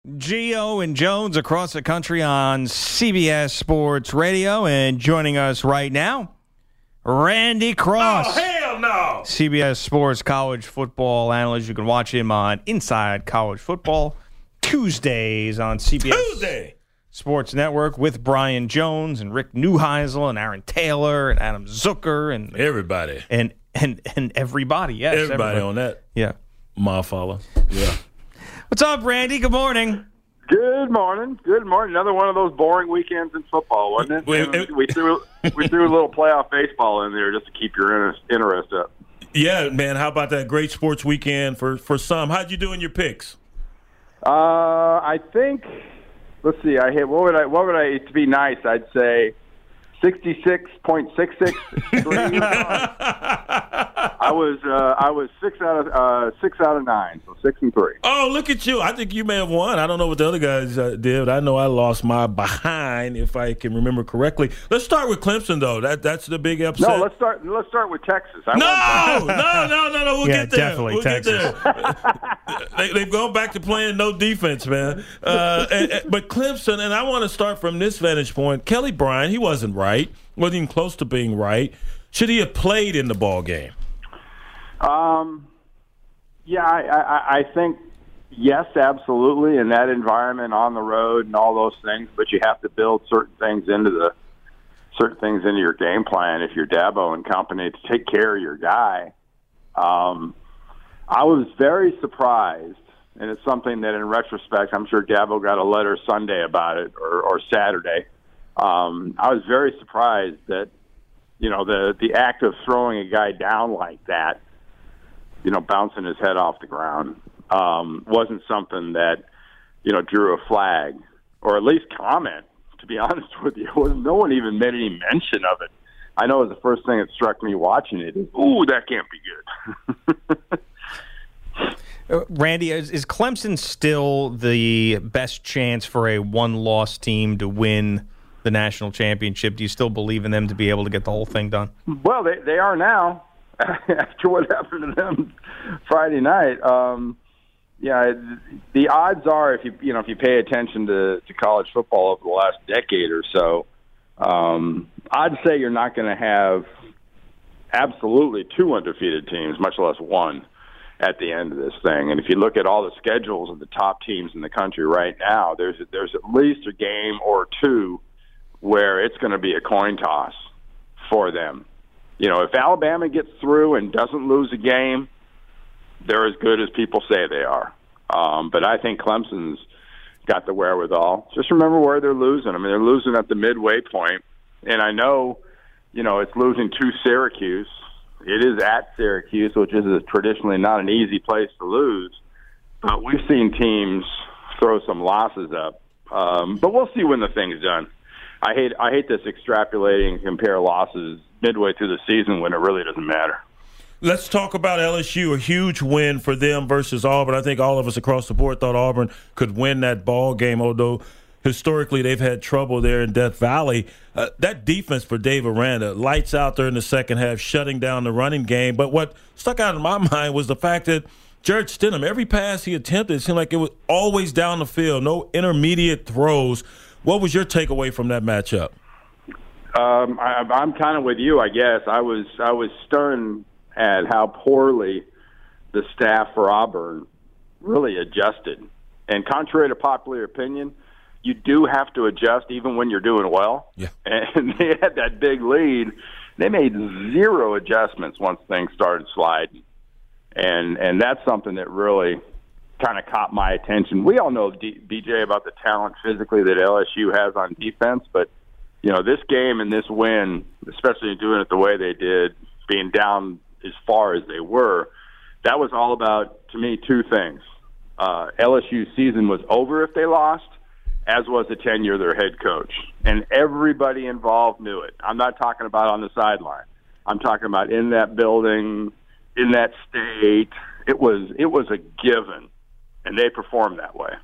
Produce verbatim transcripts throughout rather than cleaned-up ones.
Gio and Jones across the country on C B S Sports Radio. And joining us right now, Randy Cross. Oh, hell no! C B S Sports college football analyst. You can watch him on Inside College Football Tuesdays on C B S Tuesday. Sports Network with Brian Jones and Rick Neuheisel and Aaron Taylor and Adam Zucker and Everybody. and and, and everybody. Yes, Everybody, on that. Yeah. My follow. Yeah. What's up, Randy? Good morning. Good morning. Good morning. Another one of those boring weekends in football, wasn't it? Wait, it- we threw we threw a little playoff baseball in there just to keep your interest, interest up. Yeah, man. How about that great sports weekend for, for some? How'd you do in your picks? Uh, I think. Let's see. I hit. What would I? What would I? To be nice, I'd say sixty-six point six six three. I was. Uh, I was six out of uh, six out of nine, so six and three. Oh, look at you. I think you may have won. I don't know what the other guys uh, did. I know I lost my behind, if I can remember correctly. Let's start with Clemson, though. That That's the big upset. No, let's start. Let's start with Texas. I No, no, no, no, no. We'll Yeah, get there. definitely we'll Texas. Get there. they, they've gone back to playing no defense, man. Uh, and, and, but Clemson, and I want to start from this vantage point. Kelly Bryant, he wasn't right. Wasn't even close to being right. Should he have played in the ball game? Um, yeah, I, I, I think yes, absolutely, in that environment on the road and all those things. But you have to build certain things into the certain things into your game plan if you're Dabo and company to take care of your guy. Um, I was very surprised, and it's something that, in retrospect, I'm sure Dabo got a letter Sunday about it or, or Saturday. Um, I was very surprised that you know the the act of throwing a guy down like that, you know, bouncing his head off the ground, um, wasn't something that, you know, drew a flag or at least comment, to be honest with you. No one even made any mention of it. I know it was the first thing that struck me watching it. Is, ooh, that can't be good. Uh, Randy, is, is Clemson still the best chance for a one-loss team to win the national championship? Do you still believe in them to be able to get the whole thing done? Well, they, they are now. After what happened to them Friday night, um, yeah, the odds are, if you you know if you pay attention to, to college football over the last decade or so, um, I'd say you're not going to have absolutely two undefeated teams, much less one, at the end of this thing. And if you look at all the schedules of the top teams in the country right now, there's there's at least a game or two where it's going to be a coin toss for them. You know, if Alabama gets through and doesn't lose a game, they're as good as people say they are. Um, but I think Clemson's got the wherewithal. Just remember where they're losing. I mean, they're losing at the midway point. And I know, you know, it's losing to Syracuse. It is at Syracuse, which is a, traditionally not an easy place to lose. But we've seen teams throw some losses up. Um, but we'll see when the thing's done. I hate I hate this extrapolating and compare losses midway through the season when it really doesn't matter. Let's talk about L S U, a huge win for them versus Auburn. I think all of us across the board thought Auburn could win that ball game, although historically they've had trouble there in Death Valley. Uh, that defense for Dave Aranda, lights out there in the second half, shutting down the running game. But what stuck out in my mind was the fact that Jared Stidham, every pass he attempted, it seemed like it was always down the field, no intermediate throws. What was your takeaway from that matchup? Um, I, I'm kind of with you, I guess. I was I was stunned at how poorly the staff for Auburn really adjusted. And contrary to popular opinion, you do have to adjust even when you're doing well. Yeah. And they had that big lead. They made zero adjustments once things started sliding. And and that's something that really kind of caught my attention. We all know, D- B J, about the talent physically that L S U has on defense, but you know, this game and this win, especially doing it the way they did, being down as far as they were, that was all about, to me, two things. Uh, L S U's season was over if they lost, as was the tenure of their head coach. And everybody involved knew it. I'm not talking about on the sideline. I'm talking about in that building, in that state. It was it was a given, and they performed that way.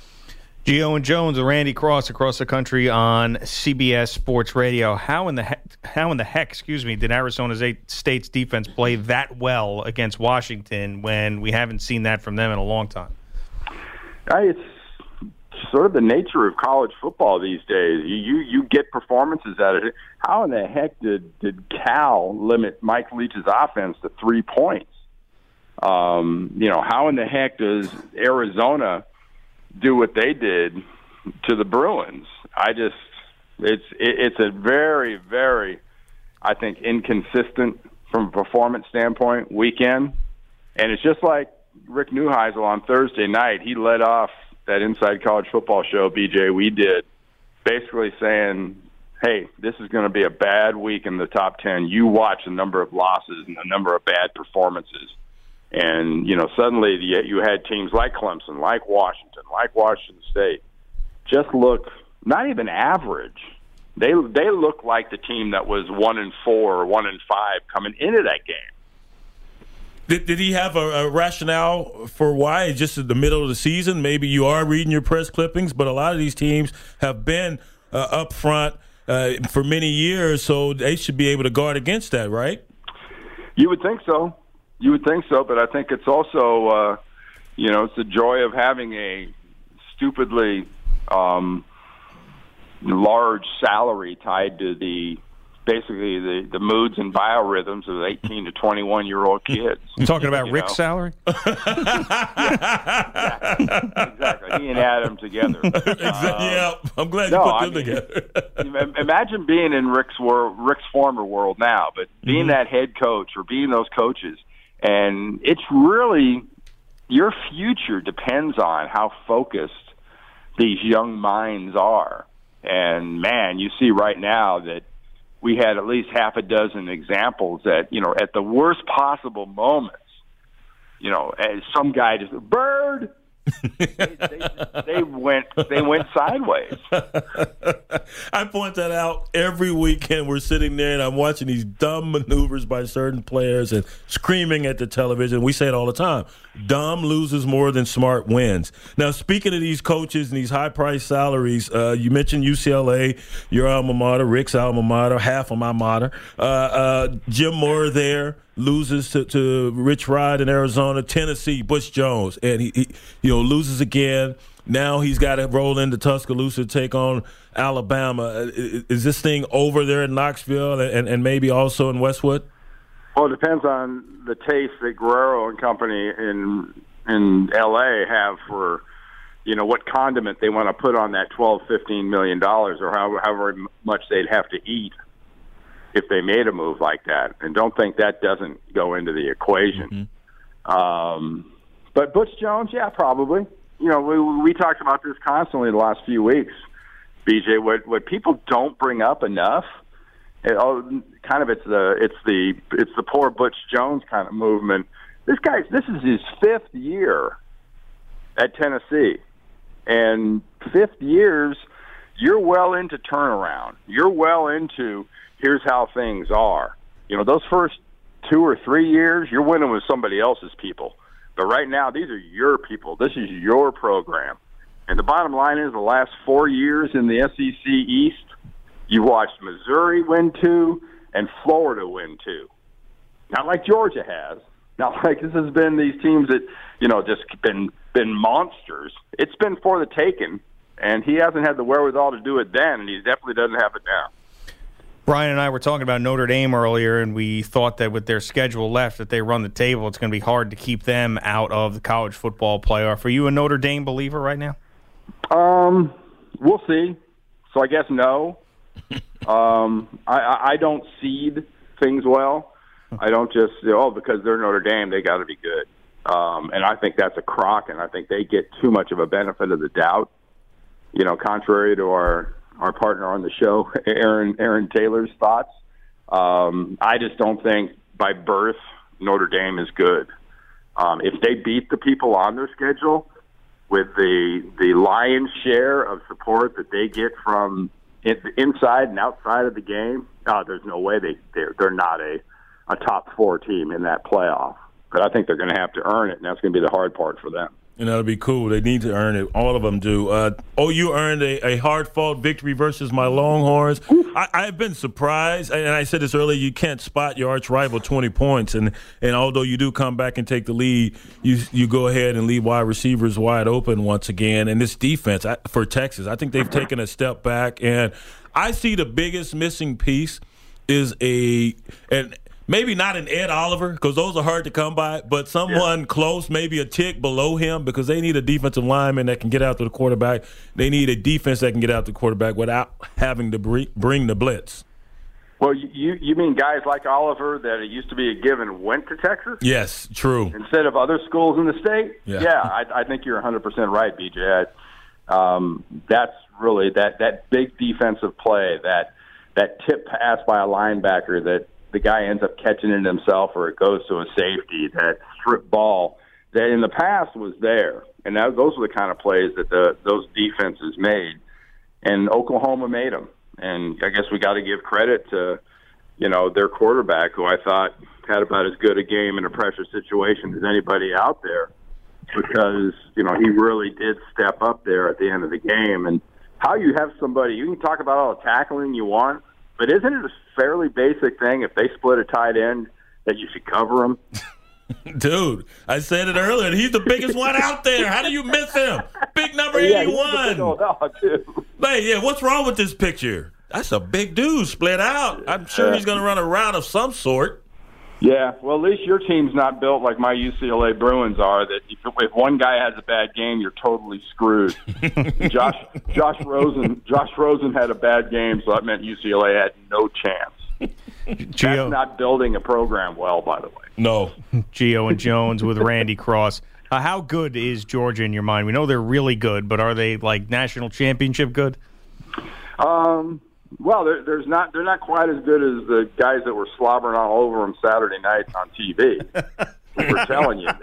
Gio and Jones and Randy Cross across the country on C B S Sports Radio. How in the heck, how in the heck, excuse me, did Arizona State's defense play that well against Washington when we haven't seen that from them in a long time? I, it's sort of the nature of college football these days. You you, you get performances out of it. How in the heck did, did Cal limit Mike Leach's offense to three points? Um, you know, how in the heck does Arizona do what they did to the Bruins? I just, it's it, it's a very, very, I think, inconsistent from a performance standpoint weekend. And it's just like Rick Neuheisel on Thursday night. He led off that Inside College Football show, B J, we did, basically saying, hey, this is going to be a bad week in the top ten. You watch the number of losses and the number of bad performances. And, you know, suddenly you had teams like Clemson, like Washington, like Washington State, just look not even average. They they look like the team that was one and four or one and five coming into that game. Did, did he have a, a rationale for why? Just in the middle of the season, maybe you are reading your press clippings, but a lot of these teams have been uh, up front uh, for many years, so they should be able to guard against that, right? You would think so. You would think so, but I think it's also, uh, you know, it's the joy of having a stupidly um, large salary tied to the basically the, the moods and biorhythms of eighteen to twenty-one year old kids. You talking about you Rick's know? salary? yeah, exactly. exactly. He and Adam together. Exactly. Um, yeah, I'm glad you no, put I them mean, together. Imagine being in Rick's world, Rick's former world now, but being mm-hmm. that head coach or being those coaches, and it's really your future depends on how focused these young minds are. And man, you see right now that we had at least half a dozen examples that, you know, at the worst possible moments, you know, as some guy just, bird, they, they, they went they went sideways. I point that out every weekend. We're sitting there and I'm watching these dumb maneuvers by certain players and screaming at the television. We say it all the time. Dumb loses more than smart wins. Now, speaking of these coaches and these high-priced salaries, uh, you mentioned U C L A, your alma mater, Rick's alma mater, half of my mater. Uh, uh, Jim Moore there loses to, to Rich Rod in Arizona. Tennessee, Butch Jones, and he, he you know loses again. Now he's got to roll into Tuscaloosa to take on Alabama. Is this thing over there in Knoxville and, and maybe also in Westwood? Well, it depends on the taste that Guerrero and company in in L A have for, you know, what condiment they want to put on that twelve, fifteen million dollars, or however, however much they'd have to eat if they made a move like that. And don't think that doesn't go into the equation. Mm-hmm. Um, but Butch Jones, yeah, probably. You know, we we talked about this constantly the last few weeks, B J. What what people don't bring up enough. It, oh, kind of it's the it's the it's the poor Butch Jones kind of movement. This guy's this is his fifth year at Tennessee, and fifth years, you're well into turnaround. You're well into here's how things are. You know, those first two or three years, you're winning with somebody else's people, but right now these are your people. This is your program, and the bottom line is the last four years in the S E C East. You've watched Missouri win two and Florida win two. Not like Georgia has. Not like this has been these teams that, you know, just been been monsters. It's been for the taking, and he hasn't had the wherewithal to do it then, and he definitely doesn't have it now. Brian and I were talking about Notre Dame earlier, and we thought that with their schedule left, that they run the table, it's going to be hard to keep them out of the college football playoff. Are you a Notre Dame believer right now? Um, we'll see. So I guess no. um, I, I don't seed things well. I don't just say, oh, because they're Notre Dame, they got to be good. Um, and I think that's a crock, and I think they get too much of a benefit of the doubt. You know, contrary to our, our partner on the show, Aaron Aaron Taylor's thoughts. Um, I just don't think by birth Notre Dame is good. Um, if they beat the people on their schedule with the the lion's share of support that they get from inside and outside of the game, oh, there's no way they they're, they're not a, a top four team in that playoff. But I think they're going to have to earn it, and that's going to be the hard part for them. And that'll be cool. They need to earn it. All of them do. Uh, O U earned a, a hard-fought victory versus my Longhorns. I, I've been surprised, and I said this earlier, you can't spot your arch rival twenty points. And, and although you do come back and take the lead, you you go ahead and leave wide receivers wide open once again. And this defense I, for Texas, I think they've taken a step back. And I see the biggest missing piece is a – and. Maybe not an Ed Oliver, because those are hard to come by, but someone yeah. close, maybe a tick below him, because they need a defensive lineman that can get out to the quarterback. They need a defense that can get out to the quarterback without having to bring the blitz. Well, you you mean guys like Oliver that it used to be a given went to Texas? Yes, true. Instead of other schools in the state? Yeah, yeah I, I think you're one hundred percent right, B J. Um, that's really that, that big defensive play, that that tip pass by a linebacker that the guy ends up catching it himself or it goes to a safety, that strip ball that in the past was there. And that, those were the kind of plays that the, those defenses made. And Oklahoma made them. And I guess we got to give credit to, you know, their quarterback, who I thought had about as good a game in a pressure situation as anybody out there, because, you know, he really did step up there at the end of the game. And how you have somebody, you can talk about all the tackling you want, but isn't it a fairly basic thing if they split a tight end that you should cover him? Dude, I said it earlier. He's the biggest one out there. How do you miss him? Big number yeah, eighty-one. He's a big old dog, too. Man, yeah, what's wrong with this picture? That's a big dude split out. I'm sure he's going to run a route of some sort. Yeah, well, at least your team's not built like my U C L A Bruins are, that if, if one guy has a bad game, you're totally screwed. Josh Josh Rosen Josh Rosen had a bad game, so that meant U C L A had no chance. Gio. That's not building a program well, by the way. No. Gio and Jones with Randy Cross. Uh, how good is Georgia in your mind? We know they're really good, but are they like national championship good? Um. Well, they're, there's not. They're not quite as good as the guys that were slobbering all over them Saturday night on T V. We're telling you,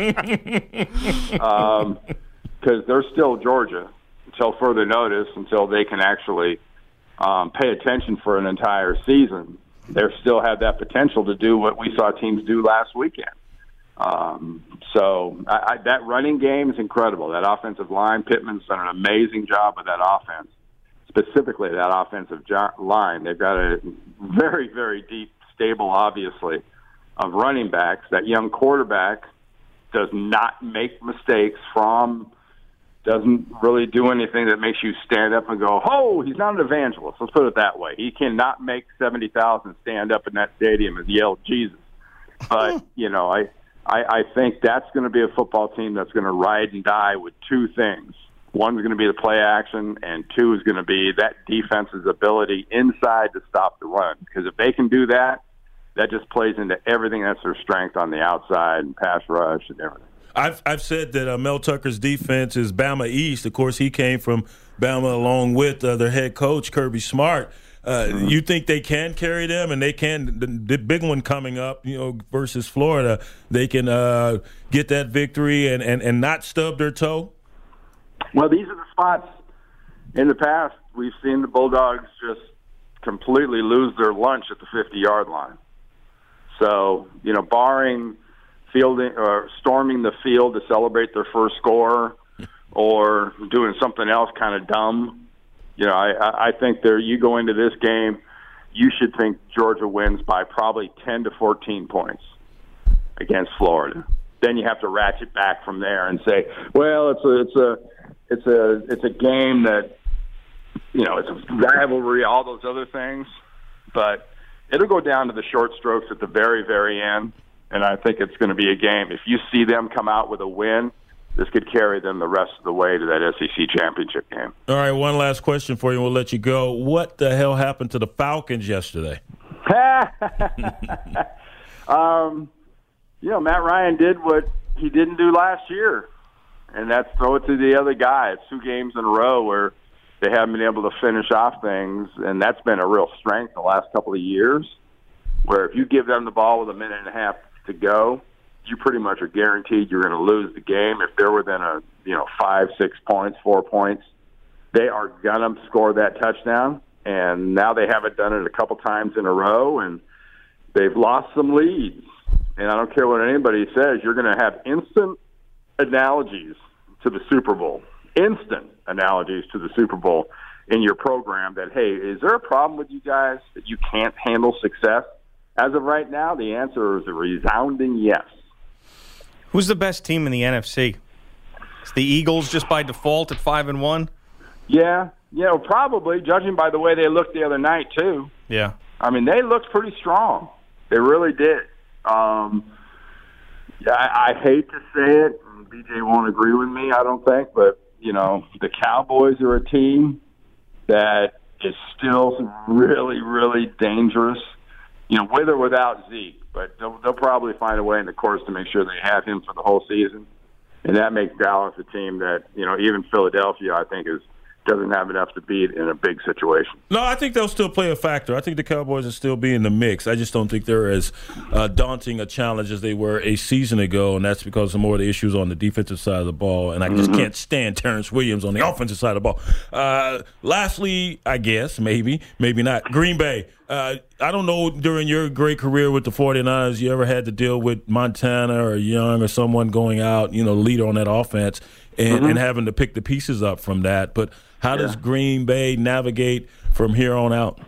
because um, they're still Georgia until further notice, until they can actually um, pay attention for an entire season. They still have that potential to do what we saw teams do last weekend. Um, so I, I, that running game is incredible. That offensive line, Pittman's done an amazing job with that offense. Specifically, that offensive line. They've got a very, very deep stable, obviously, of running backs. That young quarterback does not make mistakes from, doesn't really do anything that makes you stand up and go, oh, he's not an evangelist. Let's put it that way. He cannot make seventy thousand stand up in that stadium and yell Jesus. But, you know, I, I, I think that's going to be a football team that's going to ride and die with two things. One's going to be the play action, and two is going to be that defense's ability inside to stop the run. Because if they can do that, that just plays into everything that's their strength on the outside and pass rush and everything. I've I've said that uh, Mel Tucker's defense is Bama East. Of course, he came from Bama along with uh, their head coach, Kirby Smart. Uh, mm-hmm. You think they can carry them, and they can? The, the big one coming up, you know, versus Florida, they can uh, get that victory and, and, and not stub their toe? Well, these are the spots in the past we've seen the Bulldogs just completely lose their lunch at the fifty-yard line. So, you know, barring fielding or storming the field to celebrate their first score or doing something else kind of dumb, you know, I, I think there. You go into this game, you should think Georgia wins by probably ten to fourteen points against Florida. Then you have to ratchet back from there and say, well, it's a, it's a, it's a, it's a game that, you know, it's a rivalry, all those other things, but it'll go down to the short strokes at the very, very end. And I think it's going to be a game. If you see them come out with a win, this could carry them the rest of the way to that S E C championship game. All right, one last question for you. We'll let you go. What the hell happened to the Falcons yesterday? um, you know, Matt Ryan did what he didn't do last year, and that's throw it to the other guy. It's two games in a row where they haven't been able to finish off things, and that's been a real strength the last couple of years, where if you give them the ball with a minute and a half to go, you pretty much are guaranteed you're going to lose the game. If they're within a, you know, five, six points, four points, they are going to score that touchdown. And now they haven't done it a couple times in a row, and they've lost some leads. And I don't care what anybody says, you're going to have instant analogies to the Super Bowl, instant analogies to the Super Bowl in your program that, hey, is there a problem with you guys that you can't handle success? As of right now, the answer is a resounding yes. Who's the best team in the N F C? Is the Eagles just by default at five and one? Yeah, you know, probably, judging by the way they looked the other night, too. Yeah. I mean, they looked pretty strong. They really did. Um, yeah, I, I hate to say it, and B J won't agree with me, I don't think, but, you know, the Cowboys are a team that is still really, really dangerous, you know, with or without Zeke. But they'll, they'll probably find a way in the course to make sure they have him for the whole season. And that makes Dallas a team that, you know, even Philadelphia, I think, is doesn't have enough to beat in a big situation. No, I think they'll still play a factor. I think the Cowboys will still be in the mix. I just don't think they're as uh, daunting a challenge as they were a season ago, and that's because of more of the issues on the defensive side of the ball, and I just mm-hmm. can't stand Terrence Williams on the offensive side of the ball. Uh, lastly, I guess, maybe, maybe not, Green Bay. Uh, I don't know, during your great career with the 49ers, you ever had to deal with Montana or Young or someone going out, you know, leader on that offense and, mm-hmm. and having to pick the pieces up from that. But how yeah. does Green Bay navigate from here on out?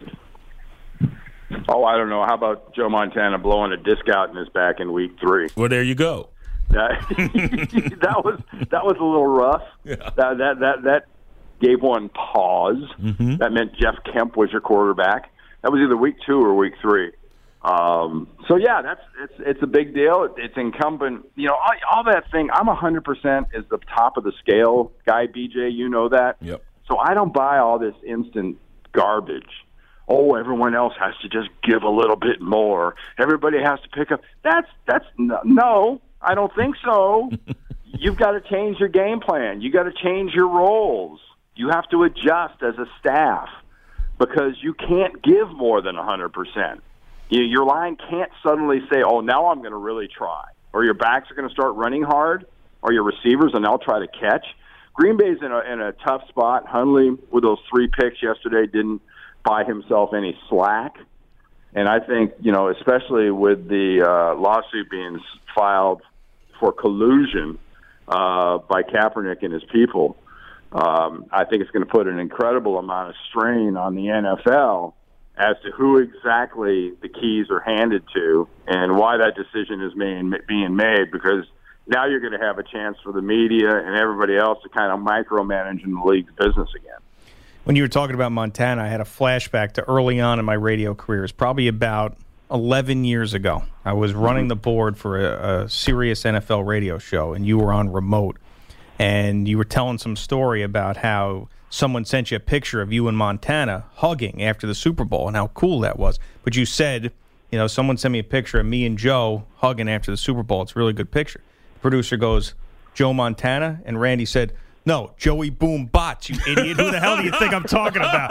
Oh, I don't know. How about Joe Montana blowing a disc out in his back in week three? Well, there you go. That, that was that was a little rough. Yeah. That, that that that gave one pause. Mm-hmm. That meant Jeff Kemp was your quarterback. That was either week two or week three. Um, so yeah, that's it's it's a big deal. It, it's incumbent, you know, all, all that thing. I'm a hundred percent is the top of the scale guy, B J. You know that. Yep. So I don't buy all this instant garbage. Oh, everyone else has to just give a little bit more. Everybody has to pick up. That's that's no. I don't think so. You've got to change your game plan. You got to change your roles. You have to adjust as a staff, because you can't give more than one hundred percent. You, your line can't suddenly say, oh, now I'm going to really try. Or your backs are going to start running hard, or your receivers, and they'll try to catch. Green Bay's in a, in a tough spot. Hundley, with those three picks yesterday, didn't buy himself any slack. And I think, you know, especially with the uh, lawsuit being filed for collusion uh, by Kaepernick and his people, Um, I think it's going to put an incredible amount of strain on the N F L as to who exactly the keys are handed to and why that decision is being, being made, because now you're going to have a chance for the media and everybody else to kind of micromanage in the league's business again. When you were talking about Montana, I had a flashback to early on in my radio career. It's probably about eleven years ago. I was running the board for a, a Sirius N F L radio show, and you were on remote. And you were telling some story about how someone sent you a picture of you in Montana hugging after the Super Bowl and how cool that was. But you said, you know, someone sent me a picture of me and Joe hugging after the Super Bowl. It's a really good picture. The producer goes, Joe Montana? And Randy said, no, Joey Boom Bots, you idiot. Who the hell do you think I'm talking about?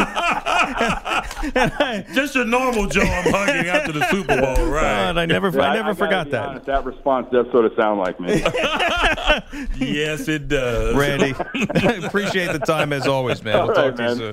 I, Just a normal Joe I'm hugging after the Super Bowl, right? God, I never, yeah, I never I, I forgot that. Honest, that response does sort of sound like me. Yes, it does. Randy, I appreciate the time as always, man. We'll All talk right, to you man. soon.